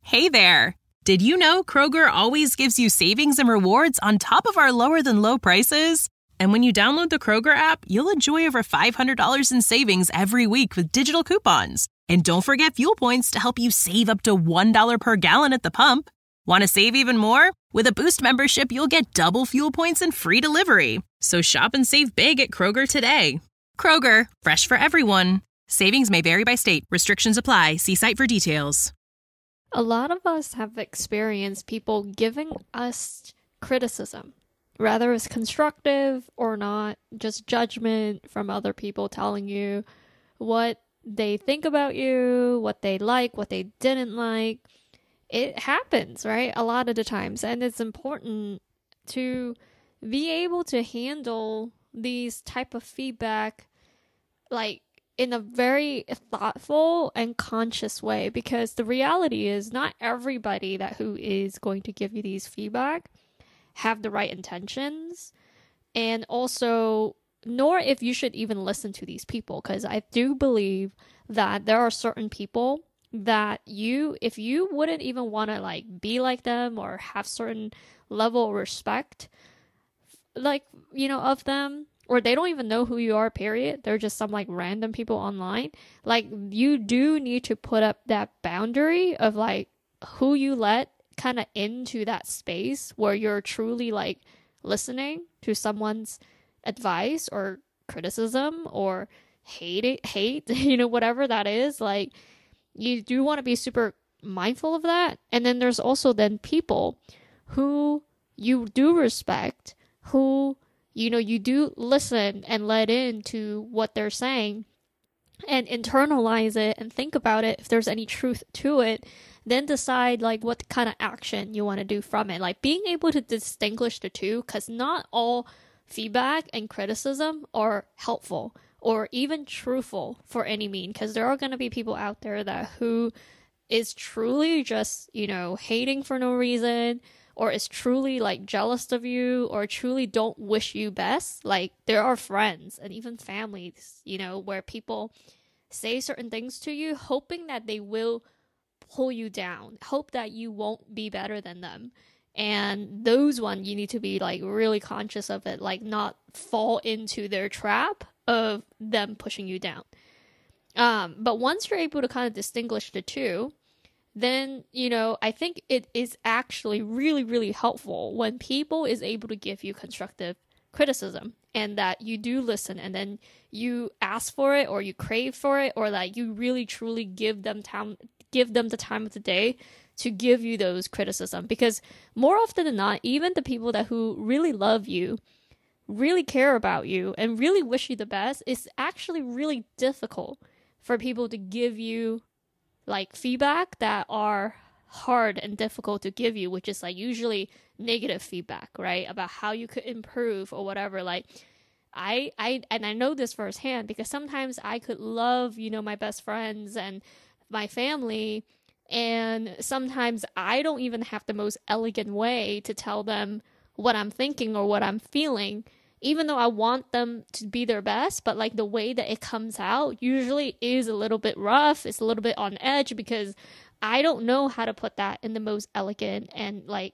Hey there! Did you know Kroger always gives you savings and rewards on top of our lower-than-low prices? And when you download the Kroger app, you'll enjoy over $500 in savings every week with digital coupons. And don't forget fuel points to help you save up to $1 per gallon at the pump. Want to save even more? With a Boost membership, you'll get double fuel points and free delivery. So shop and save big at Kroger today. Kroger, fresh for everyone. Savings may vary by state. Restrictions apply. See site for details. A lot of us have experienced people giving us criticism, whether it's constructive or not, just judgment from other people telling you what they think about you, what they like, what they didn't like. It happens, right? A lot of the times. And it's important to be able to handle these type of feedback like in a very thoughtful and conscious way, because the reality is not everybody who is going to give you these feedback have the right intentions, and also nor if you should even listen to these people, because I do believe that there are certain people that if you wouldn't even want to like be like them or have certain level of respect of them, or they don't even know who you are, period. They're just some like random people online. Like, you do need to put up that boundary of like who you let kind of into that space where you're truly like listening to someone's advice or criticism or hate, whatever that is. Like, you do want to be super mindful of that. And then there's also then people who you do respect, who you do listen and let into what they're saying and internalize it and think about it. If there's any truth to it, then decide like what kind of action you want to do from it. Like, being able to distinguish the two, because not all feedback and criticism are helpful or even truthful for any mean, because there are going to be people out there who is truly just, hating for no reason, or is truly like jealous of you, or truly don't wish you best. Like, there are friends and even families, where people say certain things to you, hoping that they will pull you down, hope that you won't be better than them. And those ones, you need to be like really conscious of it, like not fall into their trap of them pushing you down. But once you're able to kind of distinguish the two, then, I think it is actually really, really helpful when people is able to give you constructive criticism, and that you do listen, and then you ask for it, or you crave for it, or that you really truly give them the time of the day to give you those criticism. Because more often than not, even the people who really love you, really care about you, and really wish you the best, it's actually really difficult for people to give you like feedback that are hard and difficult to give you, which is like usually negative feedback, right? About how you could improve or whatever. Like, I know this firsthand, because sometimes I could love, my best friends and my family, and sometimes I don't even have the most elegant way to tell them what I'm thinking or what I'm feeling, even though I want them to be their best. But like, the way that it comes out usually is a little bit rough. It's a little bit on edge, because I don't know how to put that in the most elegant and like,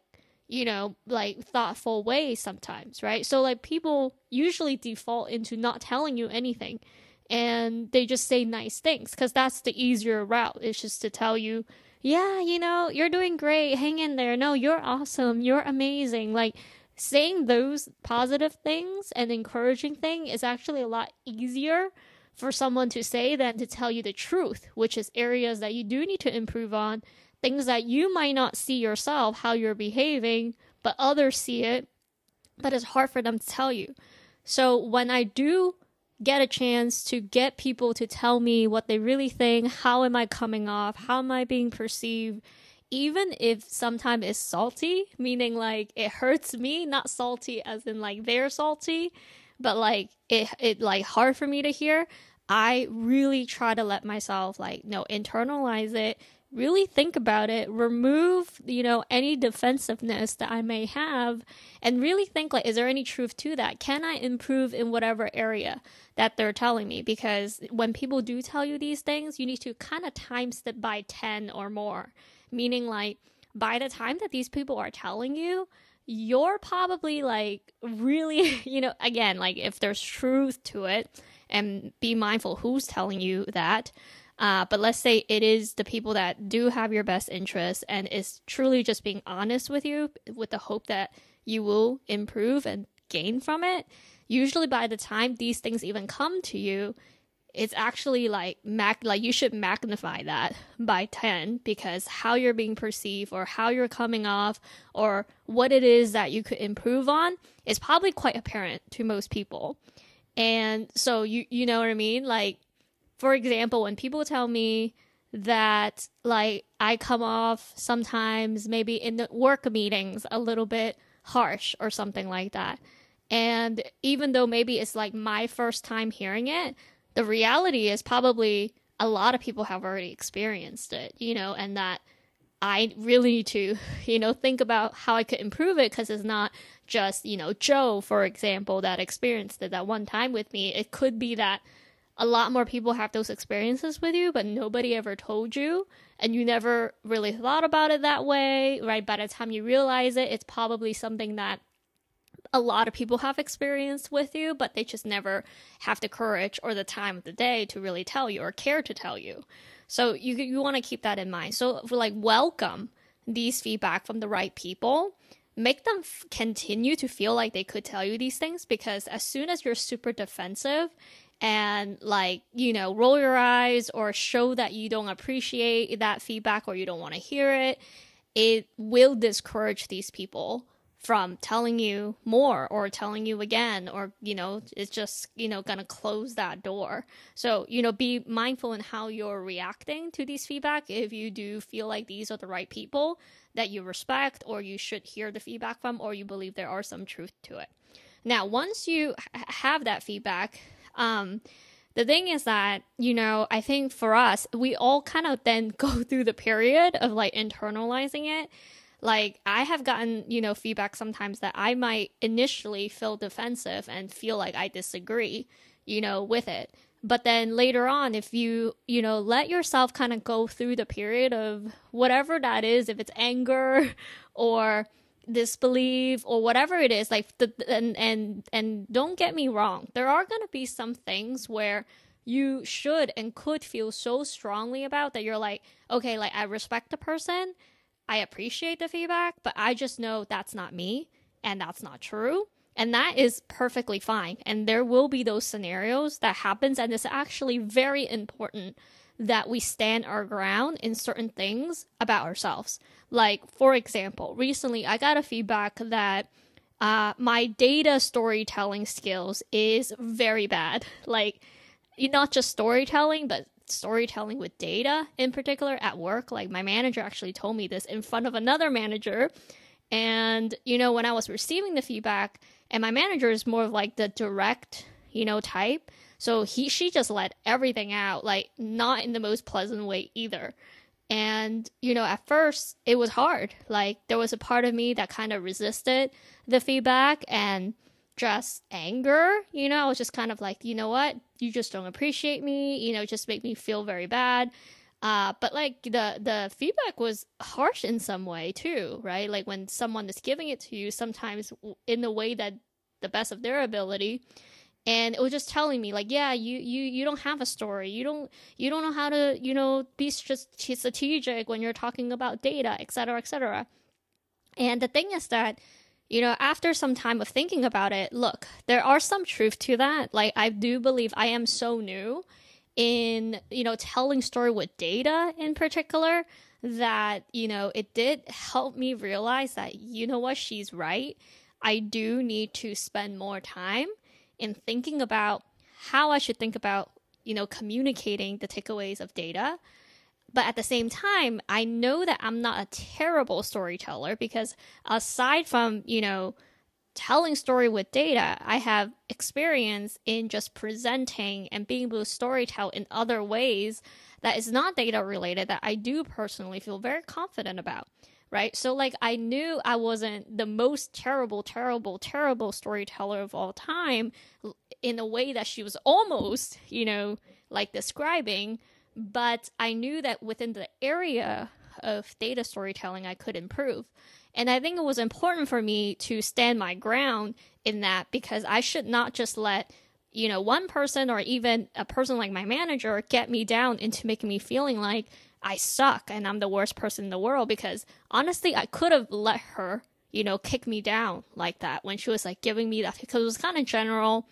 thoughtful way sometimes, right? So like, people usually default into not telling you anything, and they just say nice things, because that's the easier route. It's just to tell you, yeah, you're doing great, hang in there, no, you're awesome, you're amazing. Like, saying those positive things and encouraging things is actually a lot easier for someone to say than to tell you the truth, which is areas that you do need to improve on, things that you might not see yourself, how you're behaving, but others see it, but it's hard for them to tell you. So when I do get a chance to get people to tell me what they really think, how am I coming off, how am I being perceived, even if sometimes it's salty, meaning like it hurts me, not salty as in like they're salty, but like it like hard for me to hear, I really try to let myself internalize it, really think about it, remove, any defensiveness that I may have, and really think like, is there any truth to that? Can I improve in whatever area that they're telling me? Because when people do tell you these things, you need to kind of times it by 10 or more. Meaning like by the time that these people are telling you, you're probably like really, again, like if there's truth to it, and be mindful who's telling you that. But let's say it is the people that do have your best interests and is truly just being honest with you with the hope that you will improve and gain from it. Usually by the time these things even come to you, it's actually like you should magnify that by 10, because how you're being perceived or how you're coming off or what it is that you could improve on is probably quite apparent to most people. And so you know what I mean? Like, for example, when people tell me that like I come off sometimes maybe in the work meetings a little bit harsh or something like that. And even though maybe it's like my first time hearing it, the reality is probably a lot of people have already experienced it, and that I really need to, think about how I could improve it, because it's not just, Joe, for example, that experienced it that one time with me. It could be that a lot more people have those experiences with you, but nobody ever told you, and you never really thought about it that way, right? By the time you realize it, it's probably something that a lot of people have experienced with you, but they just never have the courage or the time of the day to really tell you or care to tell you. So you want to keep that in mind. So like welcome these feedback from the right people. Make them continue to feel like they could tell you these things, because as soon as you're super defensive and like, roll your eyes or show that you don't appreciate that feedback or you don't want to hear it, it will discourage these people from telling you more or telling you again, or, it's just, gonna close that door. So, be mindful in how you're reacting to these feedback. If you do feel like these are the right people that you respect, or you should hear the feedback from, or you believe there are some truth to it. Now, once you have that feedback, the thing is that, I think for us, we all kind of then go through the period of like internalizing it. Like I have gotten, feedback sometimes that I might initially feel defensive and feel like I disagree, with it. But then later on, if you, let yourself kind of go through the period of whatever that is, if it's anger or disbelief or whatever it is, like and don't get me wrong, there are going to be some things where you should and could feel so strongly about that you're like, okay, like I respect the person, I appreciate the feedback, but I just know that's not me and that's not true. And that is perfectly fine. And there will be those scenarios that happens. And it's actually very important that we stand our ground in certain things about ourselves. Like, for example, recently I got a feedback that my data storytelling skills is very bad. Like, not just storytelling, but storytelling with data in particular at work. Like my manager actually told me this in front of another manager. And, when I was receiving the feedback, and my manager is more of like the direct, type. So she just let everything out, like not in the most pleasant way either. And, at first it was hard. Like there was a part of me that kind of resisted the feedback and just anger, I was just kind of like, you know what, you just don't appreciate me, just make me feel very bad. But like the feedback was harsh in some way too, right? Like when someone is giving it to you, sometimes in the way that the best of their ability, and it was just telling me like, yeah, you don't have a story, you don't know how to, be strategic when you're talking about data, etc., etc. And the thing is that, after some time of thinking about it, look, there are some truth to that. Like, I do believe I am so new in, telling story with data in particular that, it did help me realize that, what, she's right. I do need to spend more time in thinking about how I should think about, communicating the takeaways of data. But at the same time, I know that I'm not a terrible storyteller, because aside from, telling story with data, I have experience in just presenting and being able to storytell in other ways that is not data related that I do personally feel very confident about, right? So like I knew I wasn't the most terrible storyteller of all time in a way that she was almost, like describing. But I knew that within the area of data storytelling I could improve. And I think it was important for me to stand my ground in that, because I should not just let, one person or even a person like my manager get me down into making me feeling like I suck and I'm the worst person in the world. Because honestly, I could have let her, kick me down like that when she was like giving me that, because it was kind of general.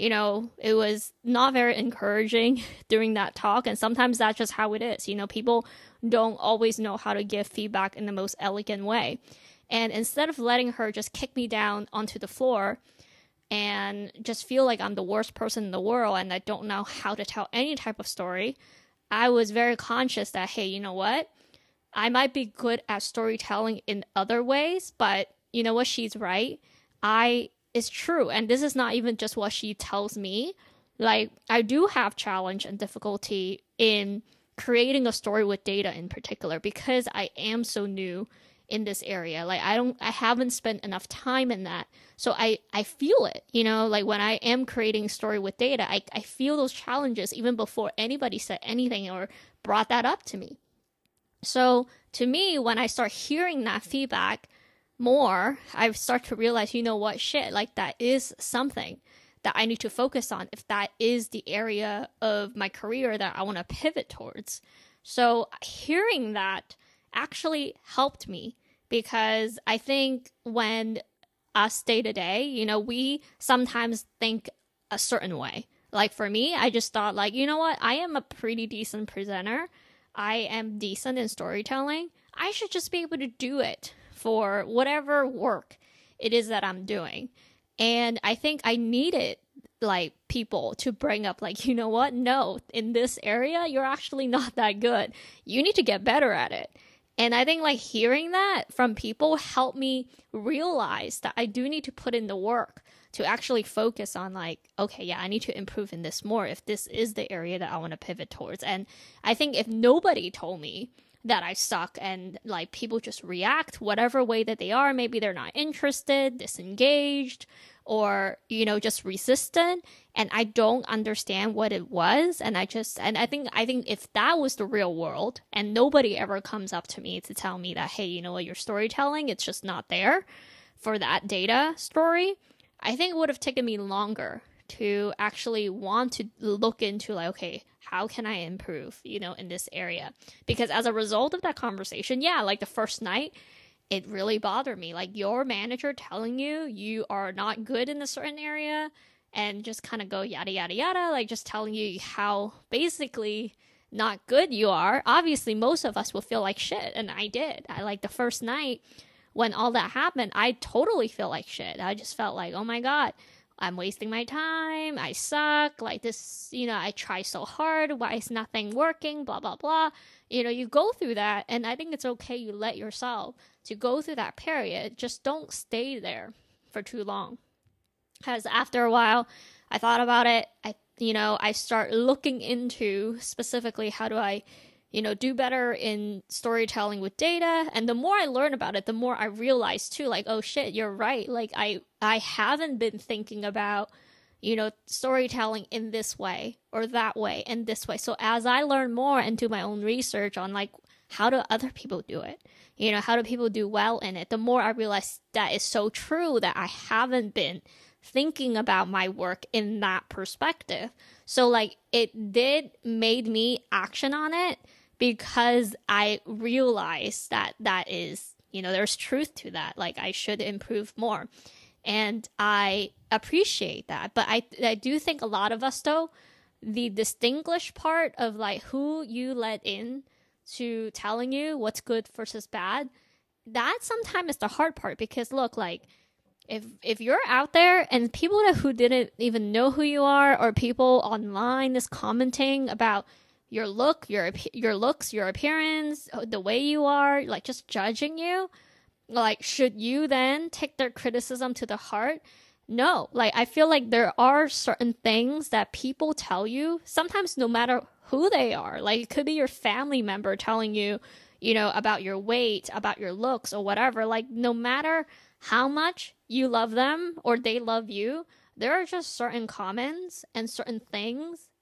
It was not very encouraging during that talk. And sometimes that's just how it is. People don't always know how to give feedback in the most elegant way. And instead of letting her just kick me down onto the floor and just feel like I'm the worst person in the world and I don't know how to tell any type of story, I was very conscious that, hey, you know what? I might be good at storytelling in other ways, but you know what? She's right. It's true. And this is not even just what she tells me. Like, I do have challenge and difficulty in creating a story with data in particular, because I am so new in this area. Like, I haven't spent enough time in that. So I feel it, like when I am creating story with data, I feel those challenges even before anybody said anything or brought that up to me. So to me, when I start hearing that feedback more, I start to realize, shit, like that is something that I need to focus on if that is the area of my career that I want to pivot towards. So hearing that actually helped me, because I think when us day to day, we sometimes think a certain way. Like for me, I just thought like, I am a pretty decent presenter. I am decent in storytelling. I should just be able to do it for whatever work it is that I'm doing. And I think I needed like people to bring up like, no, in this area, you're actually not that good. You need to get better at it. And I think like hearing that from people helped me realize that I do need to put in the work to actually focus on like, okay, yeah, I need to improve in this more if this is the area that I want to pivot towards. And I think if nobody told me that I suck and like people just react whatever way that they are, maybe they're not interested, disengaged, or, just resistant, and I don't understand what it was. And I think if that was the real world and nobody ever comes up to me to tell me that, hey, your storytelling, it's just not there for that data story, I think it would have taken me longer to actually want to look into like, okay, how can I improve, in this area? Because as a result of that conversation, yeah, like the first night, it really bothered me. Like your manager telling you are not good in a certain area and just kind of go yada, yada, yada, like just telling you how basically not good you are. Obviously, most of us will feel like shit. And I did. I like the first night when all that happened, I totally feel like shit. I just felt like, oh my God, I'm wasting my time. I suck. Like this, I try so hard. Why is nothing working? Blah, blah, blah. You go through that. And I think it's okay. You let yourself to go through that period. Just don't stay there for too long. Because after a while, I thought about it. I start looking into specifically how do I, do better in storytelling with data. And the more I learn about it, the more I realize too, like, oh shit, you're right. Like I haven't been thinking about, storytelling in this way or that way and this way. So as I learn more and do my own research on like, how do other people do it? How do people do well in it? The more I realize that is so true, that I haven't been thinking about my work in that perspective. So like it did made me action on it, because I realized that is, there's truth to that. Like I should improve more. And I appreciate that. But I do think a lot of us though, the distinguished part of like who you let in to telling you what's good versus bad, that sometimes is the hard part. Because look, like if you're out there and people who didn't even know who you are, or people online is commenting about your looks, your appearance, the way you are, like just judging you, like should you then take their criticism to the heart? No. Like I feel like there are certain things that people tell you, sometimes no matter who they are. Like it could be your family member telling you, about your weight, about your looks or whatever. Like no matter how much you love them or they love you, there are just certain comments and certain things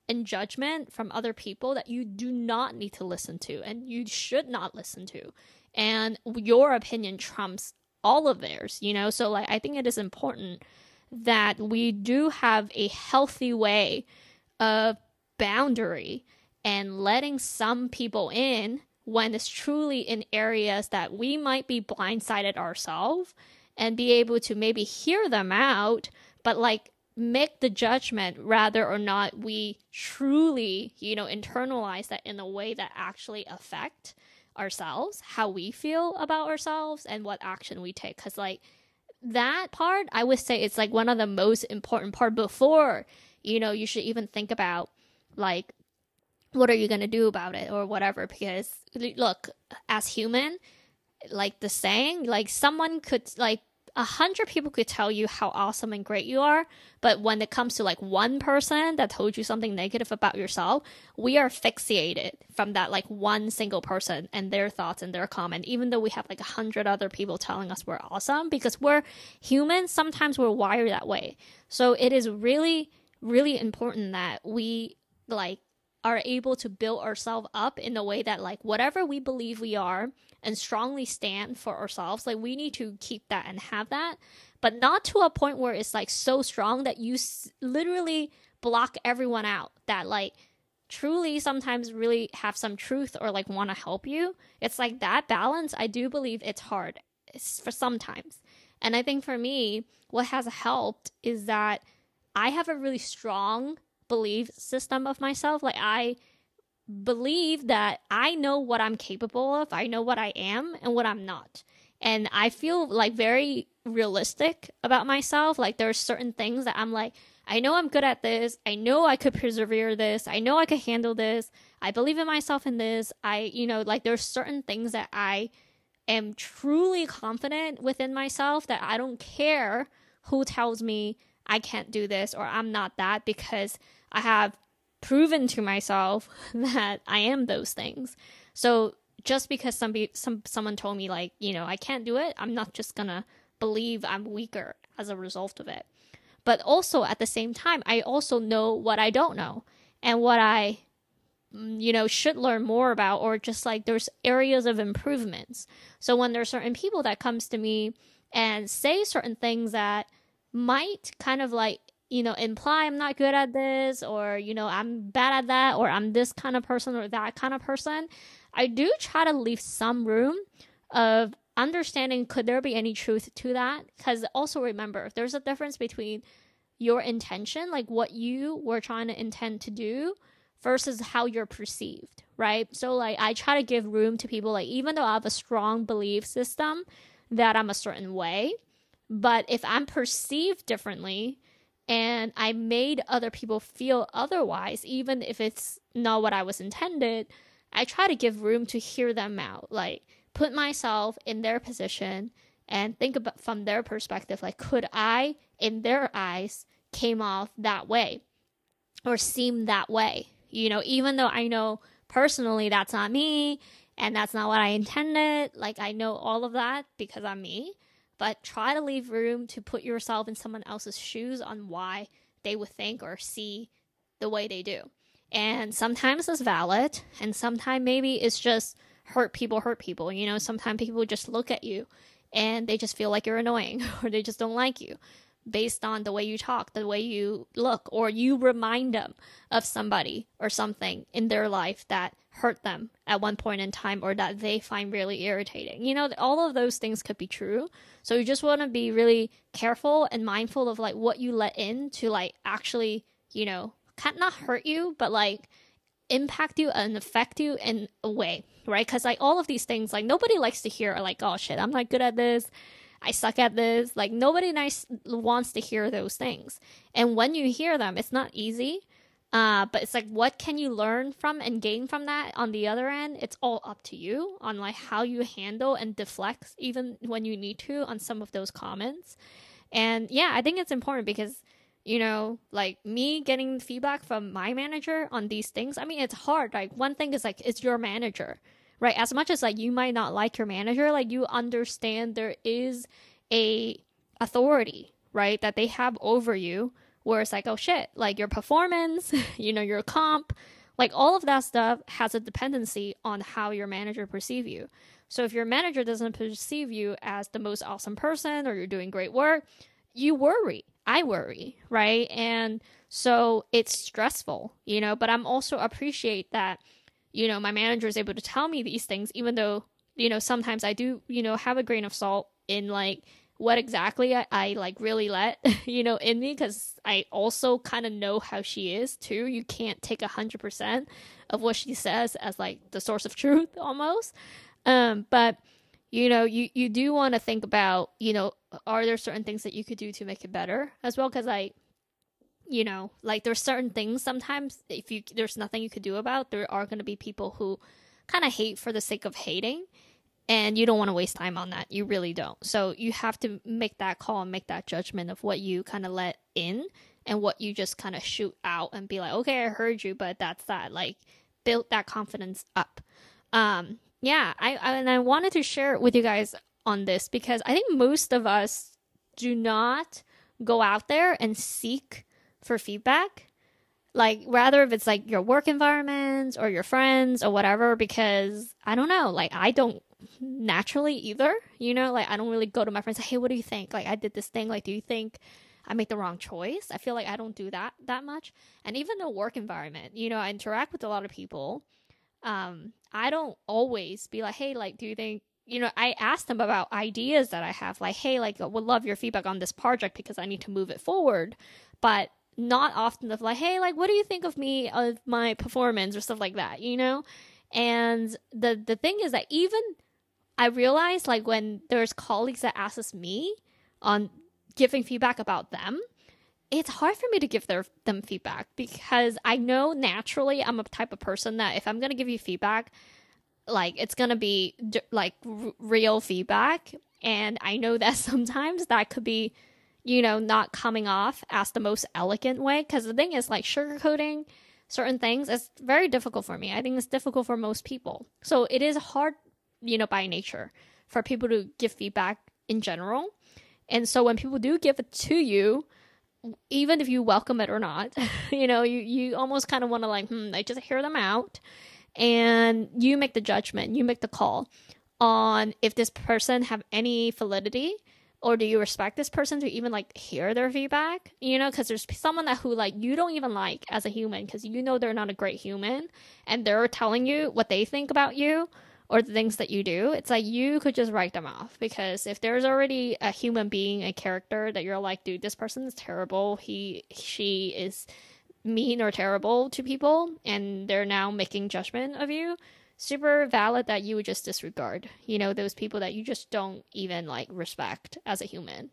and judgment from other people that you do not need to listen to and you should not listen to. And your opinion trumps all of theirs, you know? So like, I think it is important that we do have a healthy way of boundary and letting some people in when it's truly in areas that we might be blindsided ourselves, and be able to maybe hear them out, but like make the judgment rather or not we truly, you know, internalize that in a way that actually affect ourselves, how we feel about ourselves and what action we take. Because like that part, I would say it's like one of the most important part before, you know, you should even think about like, what are you going to do about it or whatever? Because look, as human, like the saying, like someone could, like 100 people could tell you how awesome and great you are, but when it comes to like one person that told you something negative about yourself, we are fixated from that like one single person and their thoughts and their comment, even though we have like 100 other people telling us we're awesome, because we're humans. Sometimes we're wired that way. So it is really, really important that we like are able to build ourselves up in a way that like whatever we believe we are and strongly stand for ourselves, like we need to keep that and have that, but not to a point where it's like so strong that you literally block everyone out that like truly sometimes really have some truth or like want to help you. It's like that balance. I do believe it's hard for sometimes. And I think for me, what has helped is that I have a really strong belief system of myself. Like I believe that I know what I'm capable of, I know what I am and what I'm not, and I feel like very realistic about myself. Like there's certain things that I'm like, I know I'm good at this, I know I could persevere this, I know I could handle this, I believe in myself in this, I, you know, like there's certain things that I am truly confident within myself that I don't care who tells me I can't do this or I'm not that, because I have proven to myself that I am those things. So just because someone told me like, you know, I can't do it, I'm not just gonna believe I'm weaker as a result of it. But also at the same time, I also know what I don't know and what I, you know, should learn more about, or just like there's areas of improvements. So when there's certain people that comes to me and say certain things that might kind of like, you know, imply I'm not good at this, or, you know, I'm bad at that, or I'm this kind of person or that kind of person, I do try to leave some room of understanding, could there be any truth to that? Because also remember, there's a difference between your intention, like what you were trying to intend to do, versus how you're perceived, right? So like I try to give room to people, like even though I have a strong belief system that I'm a certain way, but if I'm perceived differently and I made other people feel otherwise, even if it's not what I was intended, I try to give room to hear them out, like put myself in their position and think about from their perspective, like could I, in their eyes, came off that way or seem that way? You know, even though I know personally that's not me and that's not what I intended, like I know all of that because I'm me. But try to leave room to put yourself in someone else's shoes on why they would think or see the way they do. And sometimes it's valid, and sometimes maybe it's just hurt people. You know, sometimes people just look at you and they just feel like you're annoying or they just don't like you based on the way you talk, the way you look, or you remind them of somebody or something in their life that hurt them at one point in time or that they find really irritating. You know, all of those things could be true. So you just want to be really careful and mindful of like what you let in to like actually, you know, not hurt you, but like impact you and affect you in a way, right? Because like all of these things, like nobody likes to hear like, oh shit, I'm not good at this, I suck at this. Like nobody wants to hear those things. And when you hear them, it's not easy. But it's like, what can you learn from and gain from that on the other end? It's all up to you on like how you handle and deflect even when you need to on some of those comments. And yeah, I think it's important because, you know, like me getting feedback from my manager on these things, I mean, it's hard. Like one thing is like, it's your manager, right? As much as like you might not like your manager, like you understand there is a authority, right, that they have over you where it's like, oh shit, like your performance, your comp, like all of that stuff has a dependency on how your manager perceive you. So if your manager doesn't perceive you as the most awesome person or you're doing great work, you worry. I worry, right? And so it's stressful, but I'm also appreciate that, my manager is able to tell me these things, even though, sometimes I do, have a grain of salt in like what exactly I like really let, in me, because I also kind of know how she is too. You can't take 100% of what she says as like the source of truth almost. But you do want to think about, are there certain things that you could do to make it better as well? Because like there's certain things sometimes there's nothing you could do about, there are going to be people who kind of hate for the sake of hating, and you don't want to waste time on that. You really don't. So you have to make that call and make that judgment of what you kind of let in and what you just kind of shoot out and be like, okay, I heard you, but that's that. Like build that confidence up. Yeah, I wanted to share it with you guys on this because I think most of us do not go out there and seek for feedback. Like, rather if it's like your work environment or your friends or whatever, because I don't know, like I don't naturally either, like I don't really go to my friends and say, hey, what do you think? Like I did this thing, like do you think I made the wrong choice? I feel like I don't do that much. And even the work environment, I interact with a lot of people. I don't always be like, hey, like, do you think, I ask them about ideas that I have, like, hey, like, I would love your feedback on this project because I need to move it forward. But not often of like, hey, like, what do you think of me, of my performance or stuff like that, And the thing is that even I realize like when there's colleagues that ask me on giving feedback about them, it's hard for me to give them feedback because I know naturally I'm a type of person that if I'm going to give you feedback, like it's going to be like real feedback. And I know that sometimes that could be, not coming off as the most elegant way. Because the thing is like sugarcoating certain things is very difficult for me. I think it's difficult for most people. So it is hard, by nature for people to give feedback in general. And so when people do give it to you, even if you welcome it or not, you almost kind of want to like, I just hear them out. And you make the judgment, you make the call on if this person have any validity, or do you respect this person to even like hear their feedback, because there's someone who like you don't even like as a human because they're not a great human and they're telling you what they think about you or the things that you do. It's like you could just write them off, because if there's already a human being, a character that you're like, dude, this person is terrible, she is mean or terrible to people, and they're now making judgment of you, super valid that you would just disregard, those people that you just don't even like respect as a human.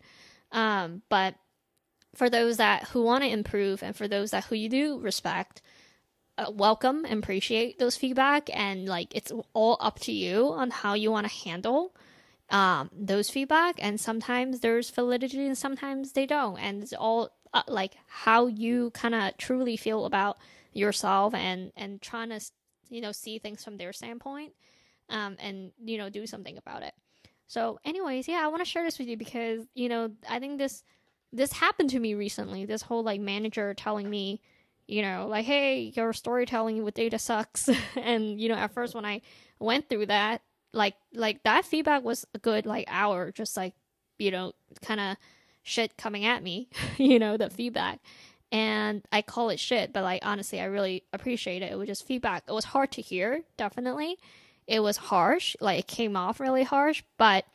But for those who want to improve, and for those who you do respect, welcome and appreciate those feedback, and like it's all up to you on how you want to handle those feedback. And sometimes there's validity and sometimes they don't, and it's all like how you kind of truly feel about yourself and trying to see things from their standpoint, and do something about it. So anyways, yeah, I want to share this with you because I think this happened to me recently, this whole like manager telling me, like, hey, your storytelling with data sucks. And at first when I went through that, like that feedback was a good like hour, just like kind of shit coming at me, the feedback. And I call it shit, but like honestly, I really appreciate it. It was just feedback. It was hard to hear, definitely. It was harsh, like it came off really harsh. But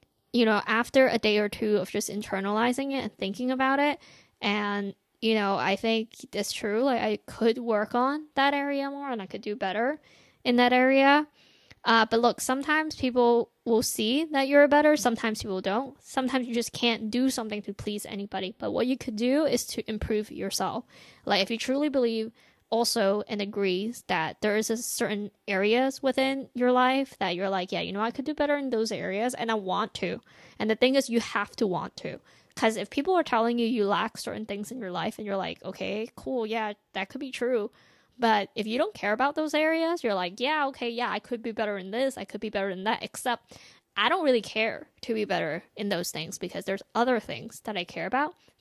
after a day or two of just internalizing it and thinking about it, and I think it's true. Like I could work on that area more, and I could do better in that area. But look, sometimes people will see that you're better. Sometimes people don't. Sometimes you just can't do something to please anybody. But what you could do is to improve yourself. Like if you truly believe also and agrees that there is a certain areas within your life that you're like, yeah, I could do better in those areas and I want to. And the thing is, you have to want to. Because if people are telling you lack certain things in your life and you're like, okay, cool, yeah, that could be true. But if you don't care about those areas, you're like, yeah, okay, yeah, I could be better in this, I could be better in that, except I don't really care to be better in those things because there's other things that I care about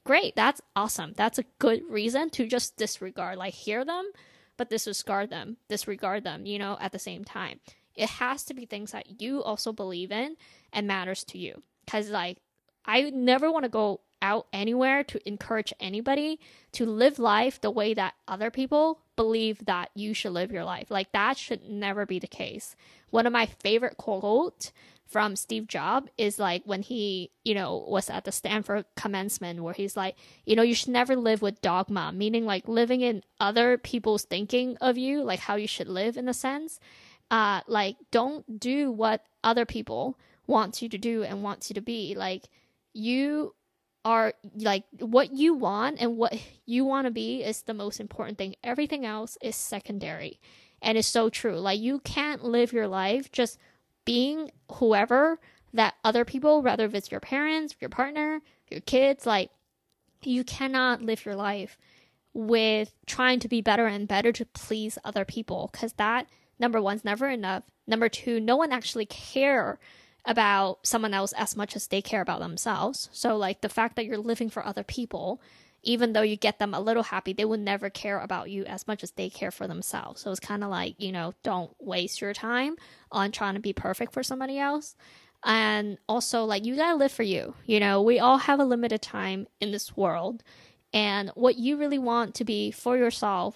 great. That's awesome. That's a good reason to just disregard, like hear them, but disregard them, at the same time. It has to be things that you also believe in and matters to you. Because like, I never want to go out anywhere to encourage anybody to live life the way that other people believe that you should live your life. Like that should never be the case. One of my favorite quotes from Steve Jobs is like when he, was at the Stanford commencement where he's like, you should never live with dogma, meaning like living in other people's thinking of you, like how you should live in a sense. Like don't do what other people want you to do and want you to be. Like you are like what you want and what you want to be is the most important thing. Everything else is secondary. And it's so true. Like you can't live your life just being whoever that other people, whether it's your parents, your partner, your kids, like you cannot live your life with trying to be better and better to please other people. Because that, number one, is never enough. Number two, no one actually care about someone else as much as they care about themselves. So like the fact that you're living for other people, even though you get them a little happy, they would never care about you as much as they care for themselves. So it's kind of like, don't waste your time on trying to be perfect for somebody else. And also like you gotta live for you. We all have a limited time in this world, and what you really want to be for yourself,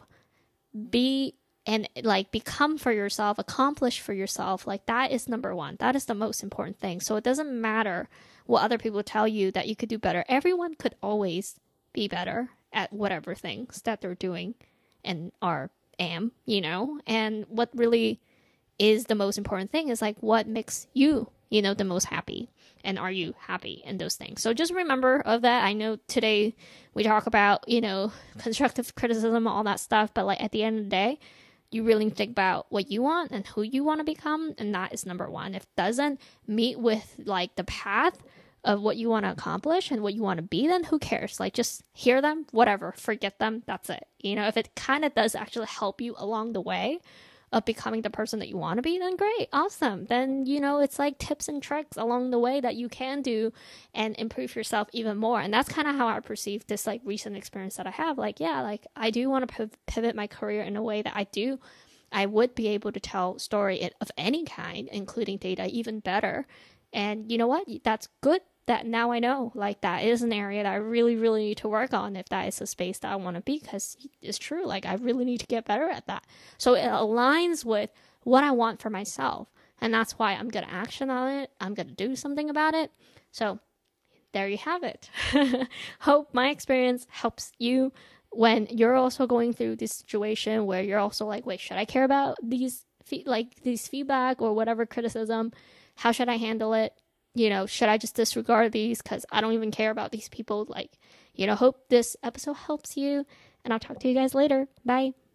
and like become for yourself, accomplish for yourself, like that is number one. That is the most important thing. So it doesn't matter what other people tell you that you could do better. Everyone could always be better at whatever things that they're doing and am, and what really is the most important thing is like what makes you, the most happy, and are you happy in those things. So just remember of that. I know today we talk about, constructive criticism, all that stuff, but like at the end of the day, you really think about what you want and who you want to become, and that is number one. If it doesn't meet with like the path of what you want to accomplish and what you want to be, then who cares? Like just hear them, whatever, forget them, that's it. If it kind of does actually help you along the way of becoming the person that you want to be, then great, awesome. Then, it's like tips and tricks along the way that you can do and improve yourself even more. And that's kind of how I perceive this like recent experience that I have. Like, yeah, like I do want to pivot my career in a way that I would be able to tell story of any kind, including data, even better. And you know what? That's good that now I know, like that is an area that I really, really need to work on if that is a space that I want to be, because it's true. Like I really need to get better at that. So it aligns with what I want for myself. And that's why I'm going to action on it. I'm going to do something about it. So there you have it. Hope my experience helps you when you're also going through this situation where you're also like, wait, should I care about these feedback or whatever criticism? How should I handle it? Should I just disregard these because I don't even care about these people? Like, hope this episode helps you, and I'll talk to you guys later. Bye.